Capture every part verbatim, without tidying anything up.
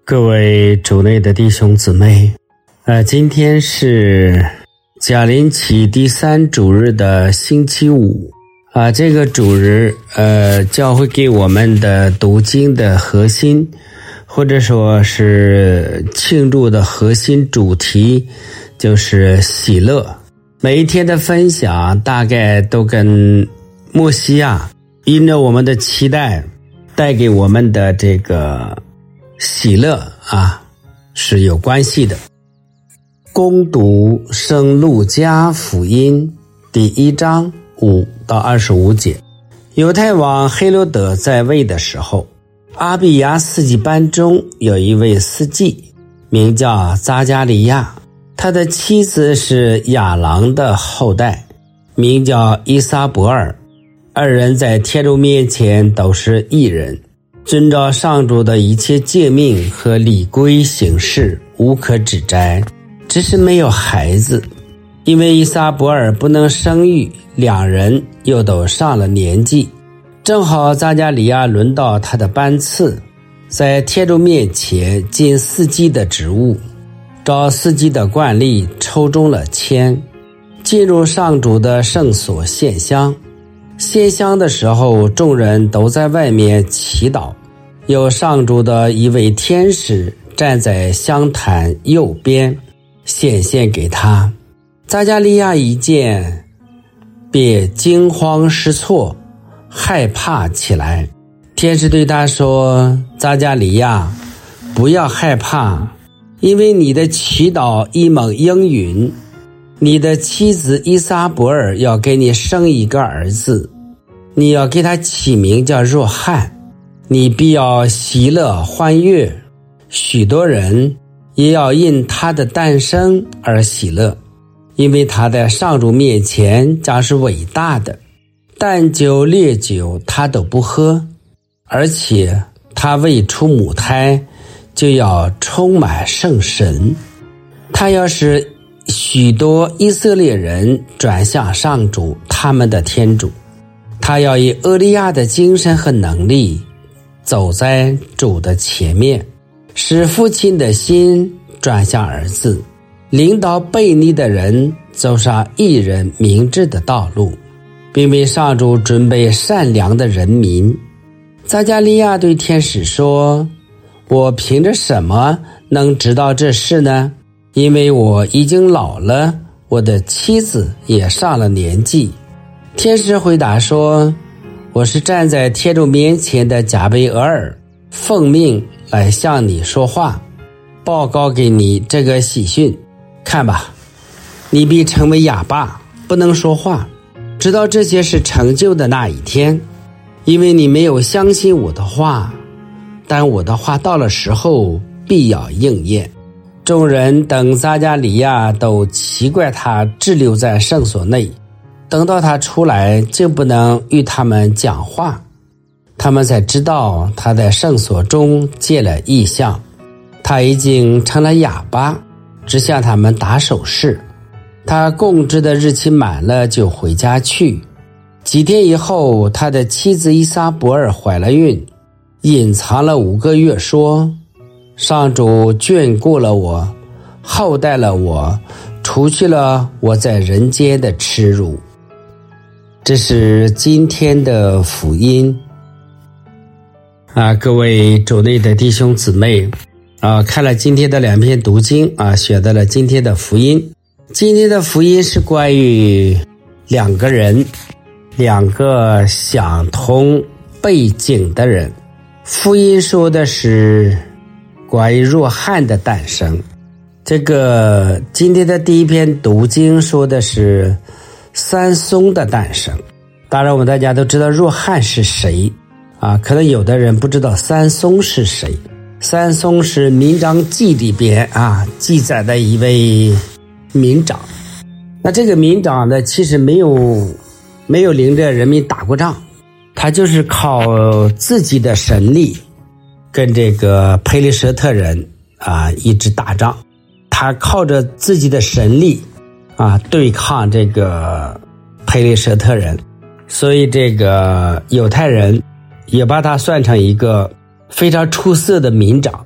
各位主内的弟兄姊妹，呃，今天是甲临期第三主日的星期五啊、呃，这个主日呃，教会给我们的读经的核心，或者说是庆祝的核心主题就是喜乐。每一天的分享大概都跟默西亚因着我们的期待带给我们的这个喜乐啊是有关系的。攻读圣路加福音第一章五到二十五节。犹太王黑罗德在位的时候，阿比亚司祭班中有一位司祭名叫匝加利亚，他的妻子是亚郎的后代，名叫伊撒伯尔。二人在天主面前都是义人，遵照上主的一切诫命和礼规行事，无可指摘，只是没有孩子。因为伊撒伯尔不能生育，两人又都上了年纪，正好匝加利亚轮到他的班次，在天主面前尽司祭的职务，照司祭的惯例抽中了签，进入上主的圣所献香。献香的时候，众人都在外面祈祷，有上主的一位天使站在香坛右边显现给他。匝加利亚一见，便惊慌失措，害怕起来。天使对他说：匝加利亚，不要害怕，因为你的祈祷一蒙应允，你的妻子伊撒伯尔要给你生一个儿子，你要给他起名叫若翰，你必要喜乐欢悦，许多人也要因他的诞生而喜乐，因为他在上主面前将是伟大的，淡酒烈酒他都不喝，而且他未出母胎就要充满圣神。他要使许多以色列人转向上主他们的天主，他要以厄利亚的精神和能力走在主的前面，使父亲的心转向儿子，领导悖逆的人走上义人明智的道路，并为上主准备善良的人民。匝加利亚对天使说：我凭着什么能知道这事呢？因为我已经老了，我的妻子也上了年纪。天使回答说：我是站在天主面前的加贝俄尔，奉命来向你说话，报告给你这个喜讯。看吧，你必成为哑巴，不能说话，直到这些是成就的那一天。因为你没有相信我的话，但我的话到了时候必要应验。众人等匝加利亚都奇怪他滞留在圣所内，等到他出来竟不能与他们讲话，他们才知道他在圣所中见了异象，他已经成了哑巴，只向他们打手势。他供职的日期满了就回家去。几天以后，他的妻子伊撒伯尔怀了孕，隐藏了五个月，说：上主眷顾了我，厚待了我，除去了我在人间的耻辱。这是今天的福音啊，各位主内的弟兄姊妹啊，看了今天的两篇读经啊，选择了今天的福音。今天的福音是关于两个人，两个相同背景的人。福音说的是关于若翰的诞生。这个今天的第一篇读经说的是三松的诞生。当然我们大家都知道若翰是谁啊，可能有的人不知道三松是谁。三松是民长记里边啊记载的一位民长。那这个民长呢，其实没有没有领着人民打过仗，他就是靠自己的神力跟这个佩利舍特人啊一直打仗。他靠着自己的神力啊对抗这个佩利舍特人，所以这个犹太人也把他算成一个非常出色的民长。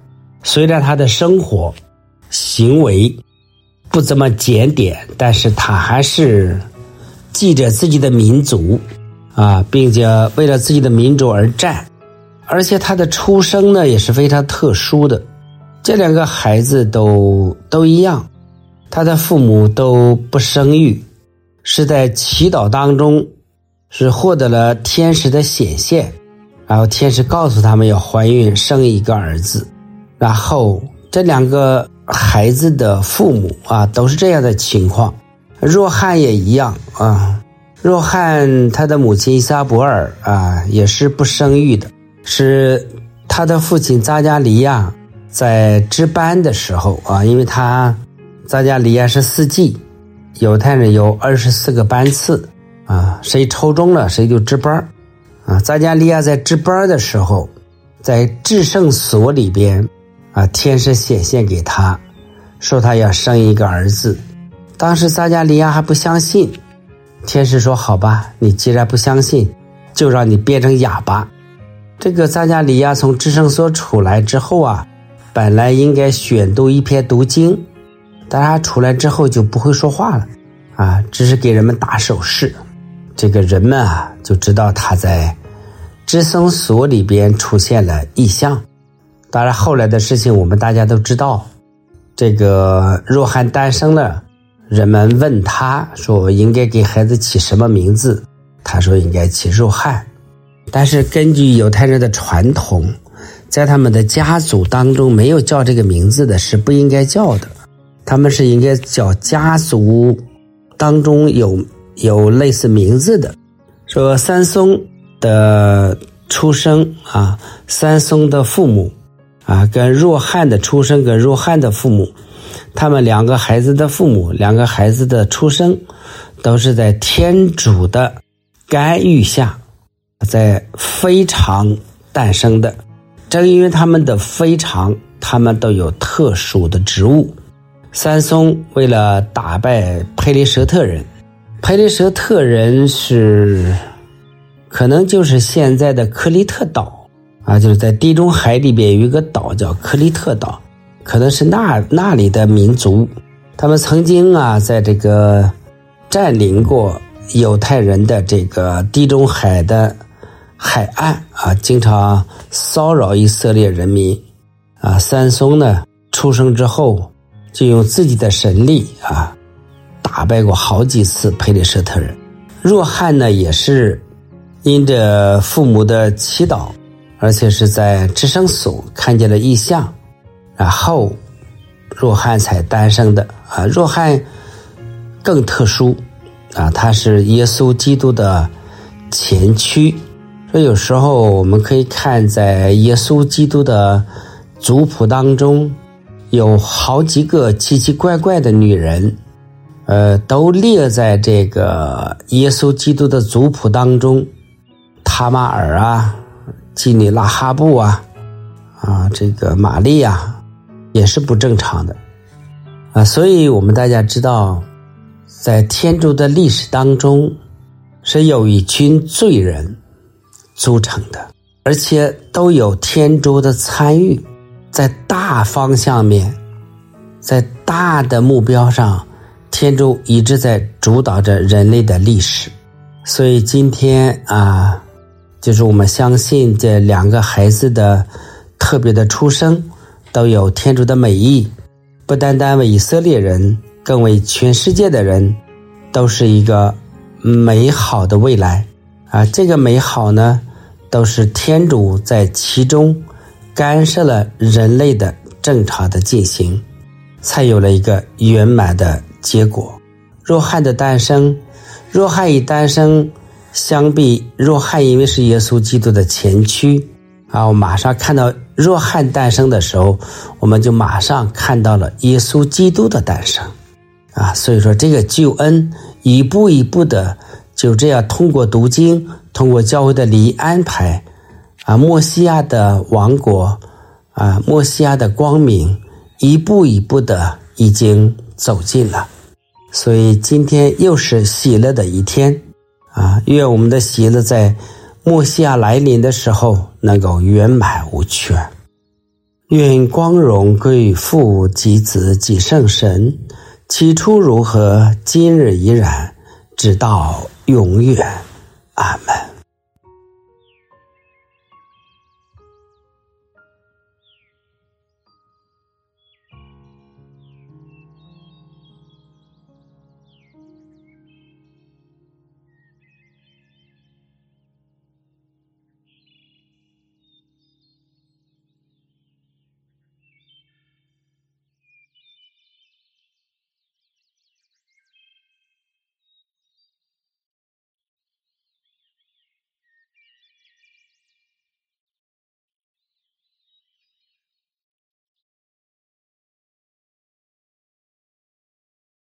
虽然他的生活行为不怎么检点，但是他还是记着自己的民族啊，并且为了自己的民族而战。而且他的出生呢也是非常特殊的，这两个孩子都都一样，他的父母都不生育，是在祈祷当中是获得了天使的显现，然后天使告诉他们要怀孕生一个儿子，然后这两个孩子的父母啊都是这样的情况。若翰也一样啊，若翰他的母亲伊撒伯尔啊也是不生育的，是他的父亲匝加利亚在值班的时候啊，因为他匝加利亚是四季，犹太人有二十四个班次啊，谁抽中了谁就值班啊。匝加利亚在值班的时候，在至圣所里边啊，天使显现给他，说他要生一个儿子。当时匝加利亚还不相信，天使说好吧，你既然不相信，就让你变成哑巴。这个匝加利亚从至圣所出来之后啊，本来应该选读一篇读经，但他出来之后就不会说话了啊，只是给人们打手势。这个人们啊就知道他在至圣所里边出现了异象。当然后来的事情我们大家都知道，这个若翰诞生了，人们问他说应该给孩子起什么名字，他说应该起若翰。但是根据犹太人的传统，在他们的家族当中没有叫这个名字的是不应该叫的，他们是应该叫家族当中有有类似名字的。说三松的出生啊，三松的父母啊，跟若翰的出生跟若翰的父母，他们两个孩子的父母，两个孩子的出生都是在天主的干预下，在非常诞生的。正因为他们的非常，他们都有特殊的职务。三松为了打败佩利舍特人，佩利舍特人是可能就是现在的克里特岛啊，就是在地中海里边有一个岛叫克里特岛，可能是那那里的民族。他们曾经啊在这个占领过犹太人的这个地中海的海岸啊，经常骚扰以色列人民啊。三松呢出生之后就用自己的神力啊打败过好几次佩利舍特人。若翰呢也是因着父母的祈祷，而且是在至圣所看见了异象，然后若翰才诞生的啊。若翰更特殊啊，他是耶稣基督的前驱。所以有时候我们可以看在耶稣基督的族谱当中，有好几个奇奇怪怪的女人，呃，都列在这个耶稣基督的族谱当中。塔玛尔啊，基尼拉哈布啊，啊，这个玛利亚也是不正常的啊。所以我们大家知道，在天主的历史当中，是有一群罪人组成的，而且都有天主的参与，在大方向面，在大的目标上，天主一直在主导着人类的历史。所以今天啊，就是我们相信这两个孩子的特别的出生都有天主的美意，不单单为以色列人，更为全世界的人都是一个美好的未来啊。这个美好呢，都是天主在其中干涉了人类的正常的进行，才有了一个圆满的结果。若翰的诞生，若翰一诞生，相比若翰因为是耶稣基督的前驱啊，我马上看到若翰诞生的时候，我们就马上看到了耶稣基督的诞生啊。所以说这个救恩一步一步的就这样通过读经，通过教会的礼仪安排啊，默西亚的王国啊，默西亚的光明一步一步的已经走近了。所以今天又是喜乐的一天啊！愿我们的喜乐在默西亚来临的时候能够圆满无缺。 愿光荣归于父及子及圣神，起初如何，今日依然，直到永远。阿们。